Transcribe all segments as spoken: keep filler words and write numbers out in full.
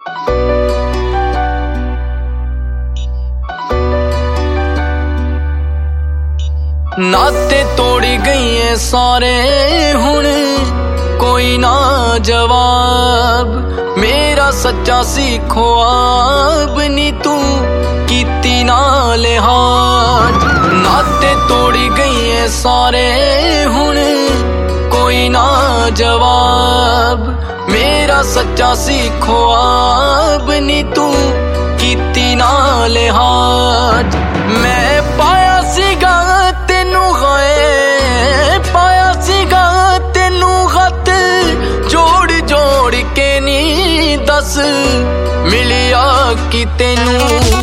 नाते तोड़ी गई है सारे हुण कोई ना जवाब, मेरा सच्चा सी ख्वाब नी तू कीती ना लिहाज। नाते तोड़ी गई है सारे हुण कोई ना जवाब, मेरा सच्चा सी ख्वाब नी तू कीती ना लिहाज। मैं पाया सीगा तेनू गए, पाया सीगा तेनू खत जोड़ जोड़ के नी दस मिलिया कि तेनू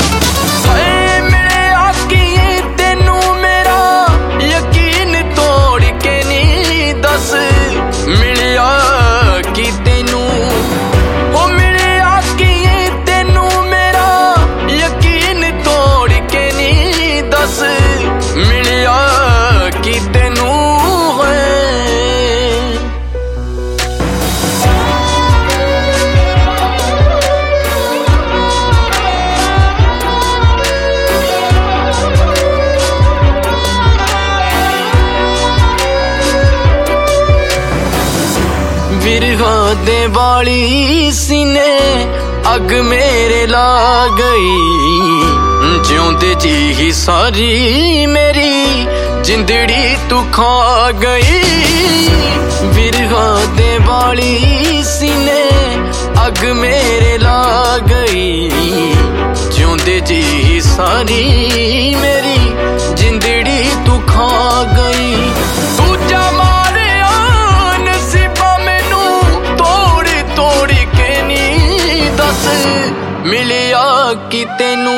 मिलिया कि तेनू मेरा यकीन तोड़ के नी दस मिलिया कि तेनू ओ मिलिया कि तेनू मेरा यकीन तोड़ के नी दस मिलिया कि तेनू बिरहा दे वाली सीने अग मेरे ला गई, ज्योंदे जी ही सारी मेरी जिंदड़ी तू खा गई। बिरहा दे वाली सीने अग मेरे ला गई, ज्योंदे जी ही सारी मेरी जिंदड़ी तू खा गई। दूजा मिलिया कि तेनू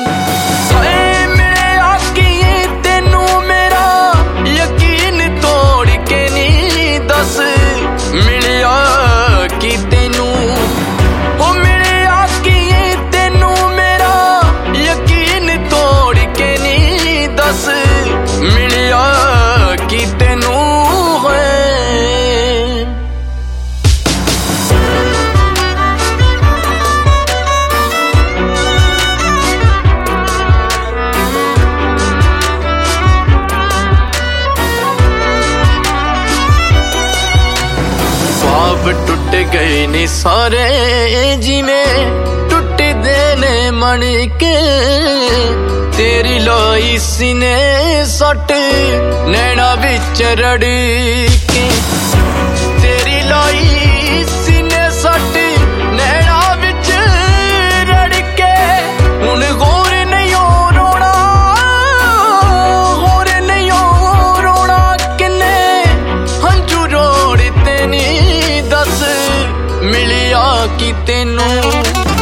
मिलिया कि तेनू मेरा यकीन तोड़ के नी दस मिलिया कि तेनू ओ मिलिया कि तेनू मेरा यकीन तोड़ के नी दस मिलिया कि तेनू टुट गए ने सारे जिमें टुट देने मन के, तेरी लाई सीने सट नैना बिच रड़ के, तेरी लाई सीने सट नैना बिच रड़ के। हुण गौर नहीं हो रोना, गौर नहीं हो रोना किन्ने हंझू रोड़ तेनी दस मिलिया कि तेनू